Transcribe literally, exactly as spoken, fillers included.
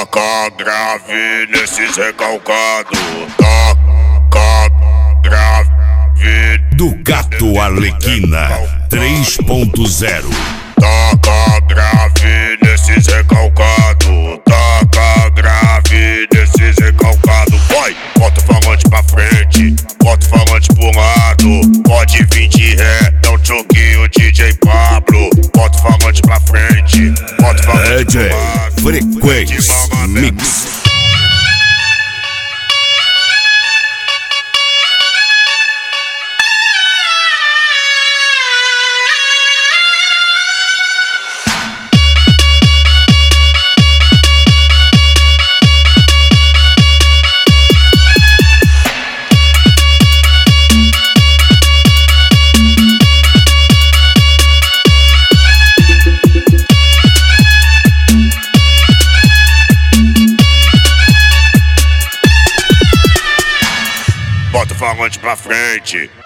Toca grave nesses recalcados. Toca grave. Ducato Arlequina três ponto zero. Toca grave nesses recalcados. Toca grave nesses recalcados. Vai, bota o falante pra frente, bota o falante pro lado. Pode vir de ré, dá um choquinho D J Pablo. Bota o falante pra frente, bota o falante D J pro lado. Frequência Mix. Bota o falante pra frente,